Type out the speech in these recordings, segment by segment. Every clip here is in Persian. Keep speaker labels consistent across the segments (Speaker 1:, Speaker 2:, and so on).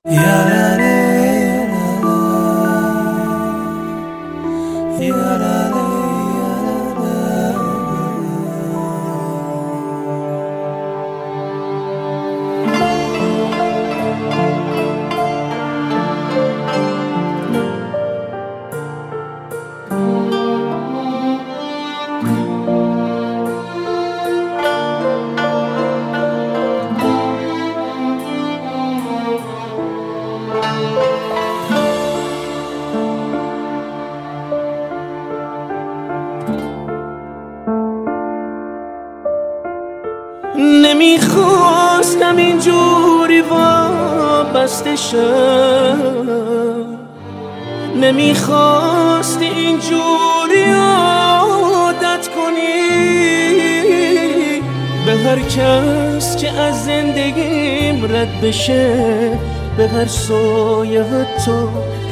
Speaker 1: نمیخواستم اینجوری وابسته شم، نمیخواستی اینجوری عادت کنی به هر کس که از زندگیم رد بشه، به هر سایه حتی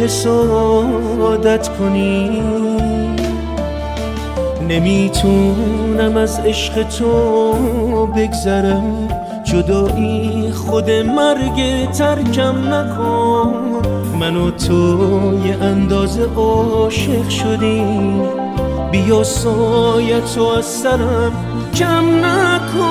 Speaker 1: حسادت کنی. نمیتونم از عشق تو بگذرم، جدایی خود مرگ ترکم نکن. من و تو یه اندازه عاشق شدیم، بیا سایتو از سرم کم نکن.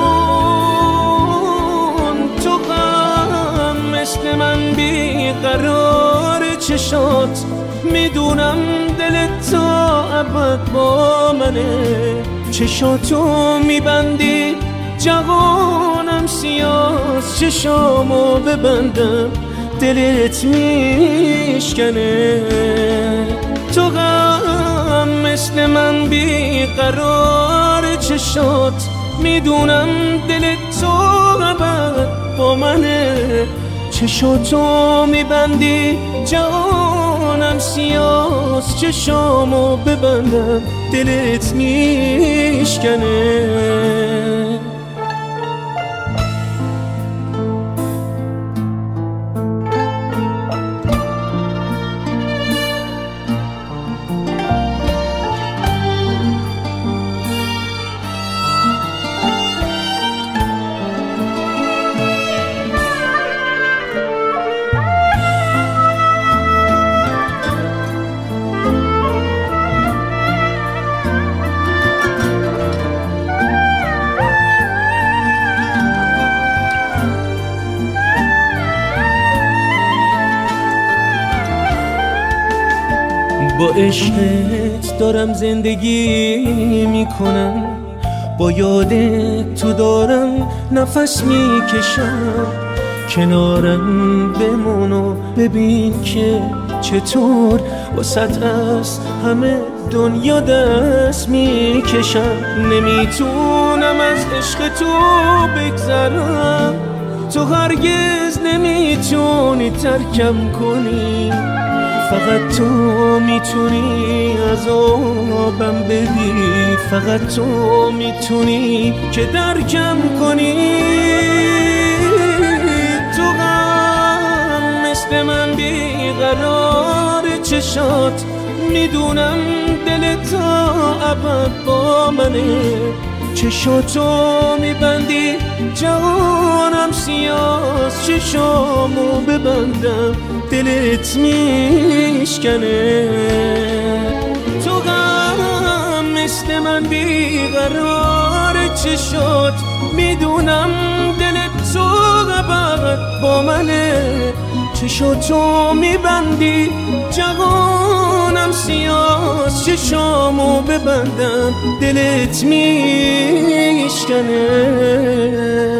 Speaker 1: تو غم مثل من بیقرار چشات، میدونم دلت تا ابد با منه. چشاتو میبندی جوانم سیاست، چشامو ببندم دلت میشکنه. تو غم مثل من بیقرار چشات، میدونم دلت تا ابد با منه. چشاتو میبندی جوانم سیاست، چشامو ببندم دلت میشکنه. با عشقت دارم زندگی میکنم، با یادت تو دارم نفس میکشم. کنارم بمون و ببین که چطور واسط از همه دنیا دست میکشم. نمیتونم از عشق تو بگذرم، تو هرگز نمیتونی ترکم کنی. فقط تو میتونی عذابم بدی، فقط تو میتونی که درکم کنی. تو غم مثل من بیقرار چشات، میدونم دلت تا ابد با منه. چشاتو میبندی جوانم سیاست، چشامو ببندم دلت میشکنه. تو غم مثل من بیقرار چشات، میدونم دلت تو ابد با منه. چشاتو میبندی جوانم سیاست، چشامو ببندم دلت میشکنه.